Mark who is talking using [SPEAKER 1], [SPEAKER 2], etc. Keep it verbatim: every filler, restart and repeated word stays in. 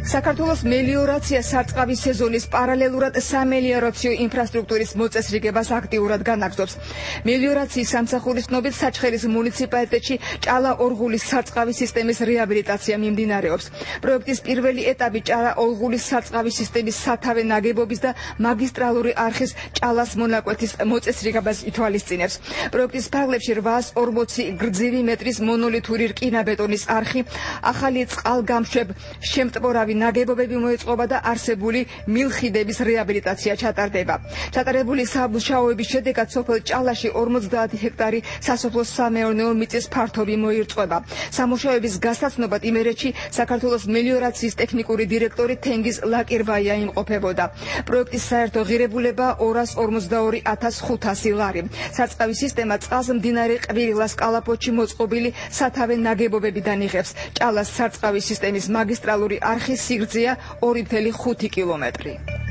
[SPEAKER 1] საქართველოს მელიორაცია სარწყავი სეზონის პარალელურად სამელიორაციო ინფრასტრუქტურის მოწესრიგებას აქტიურად განაგრძობს. მელიორაციის სამსახურის ცნობით საჩხერის მუნიციპალიტეტში ჭალა-ორღულის სარწყავი სისტემის რეაბილიტაცია მიმდინარეობს. პროექტის პირველი ეტაპი ჭალა-ორღულის სარწყავი სისტემის სათავე ნაგებობის და მაგისტრალური არხის ჭალას მონაკვეთის მოწესრიგებას ითვალისწინებს. პროექტის ფარგლებში რვაას ორმოცი გრძივი მეტრის მონოლითური რკინა-ბეტონის არხი, ახალი წყალგამშვებ შემტბორავი ნაგებობები მოეწყობა და არსებული მილხიდების რეაბილიტაცია ჩატარდება. ჩატარებული სამუშაოების შედეგად სოფელ ჭალაში ორმოცდაათი ჰექტარი სასოფლო-სამეურნეო მიწის ფართობი მოირწყვება. სამუშაოების გასაცნობად იმერეთში საქართველოს მელიორაციის ტექნიკური დირექტორი თენგიზ ლაკირბაია იმყოფებოდა. პროექტის საერთო ღირებულება ორას ორმოცდაორი ათას ხუთასი ლარი. სარწყავი სისტემა წყალს მდინარე ყვირილას კალაპოტში მოწყობილი სათავე ნაგებობებიდან იღებს. ჭალას სარწყავი სისტემის მაგისტრალური არხის სიგრძეა ორი კილომეტრი.